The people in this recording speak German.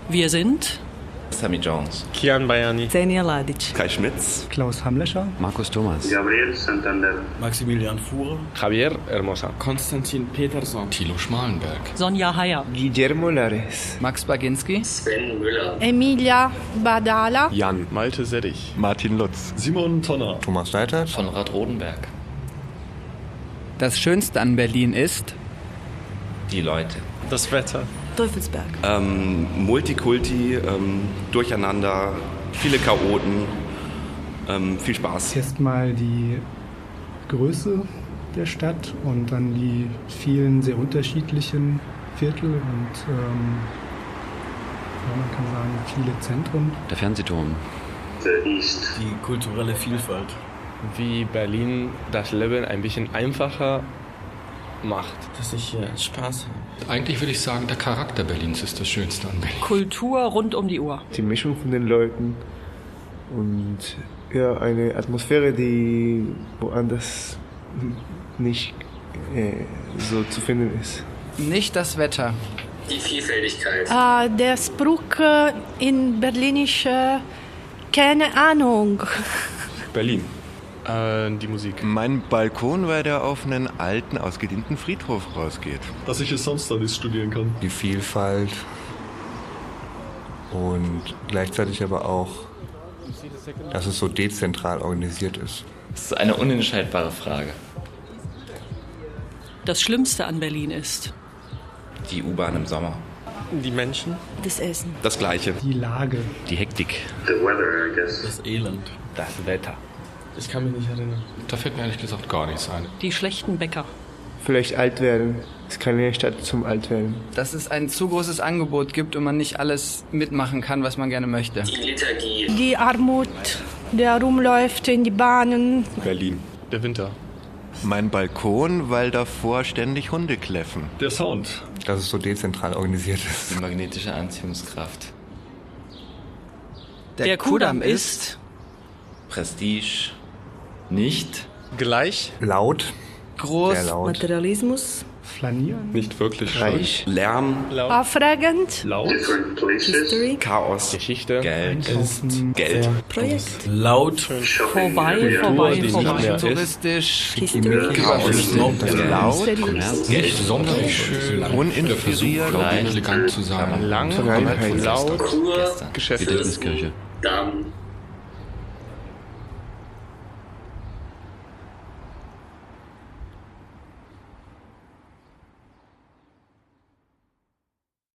Wir sind Sammy Jones, Kian Bayani, Xenia Ladic, Kai Schmitz, Klaus Hamlescher, Markus Thomas, Gabriel Santander, Maximilian Fuhrer, Javier Hermosa, Konstantin Peterson, Thilo Schmalenberg, Sonja Heyer, Guillermo Lares, Max Baginski, Sven Müller, Emilia Badala, Jan Malte Seddich, Martin Lutz, Simon Tonner, Thomas Neitert, Konrad Rodenberg. Das Schönste an Berlin ist die Leute. das Wetter, Teufelsberg, Multikulti, Durcheinander, viele Chaoten, viel Spaß. erstmal die Größe der Stadt und dann die vielen sehr unterschiedlichen Viertel und man kann sagen viele Zentren. der Fernsehturm, the East, die kulturelle Vielfalt. wie Berlin das Leben ein bisschen einfacher macht. Dass ich hier Spaß habe. Eigentlich würde ich sagen, der Charakter Berlins ist das Schönste an Berlin. Kultur rund um die Uhr. Die Mischung von den Leuten und ja, eine Atmosphäre, die woanders nicht so zu finden ist. nicht das Wetter. die Vielfältigkeit, der Spruch in Berlinisch, keine Ahnung. Berlin. Die Musik. Mein Balkon, weil der auf einen alten, ausgedienten Friedhof rausgeht. Dass ich hier sonst alles studieren kann. Die Vielfalt und gleichzeitig aber auch, dass es so dezentral organisiert ist. Das ist eine unentscheidbare Frage. Das Schlimmste an Berlin ist Die U-Bahn im Sommer. Die Menschen. das Essen. Das Gleiche. Die Lage. Die Hektik. the weather, I guess. Das Elend. Das Wetter. Ich kann mich nicht erinnern. Da fällt mir ehrlich gesagt gar nichts ein. Die schlechten Bäcker. Vielleicht alt werden. Es ist keine Stadt zum Altwerden. Dass es ein zu großes Angebot gibt und man nicht alles mitmachen kann, was man gerne möchte. Die Liturgie, Die Armut, der rumläuft in die Bahnen. Berlin. Der Winter. Mein Balkon, weil davor ständig Hunde kläffen. Der Sound. Dass es so dezentral organisiert ist. Die magnetische Anziehungskraft. Der Kudamm ist Prestige. Nicht Gleich. Laut. groß. Sehr laut. Materialismus, Flanieren. Nicht wirklich. Reich. Lärm, Aufregend, Laut. different places, History, Chaos, Geschichte. Geld, Einkaufen. Geld. Projekt, Laut. shopping, vorbei, vorbei, die vorbei. nicht mehr ist. Touristisch. History, Chaos, laut, Nicht sonderlich schön. uninspiriert, Elegant zu sein. Lang. Vergangenheit. Laut. Kultur, Geschäfte. Gedächtniskirche. dann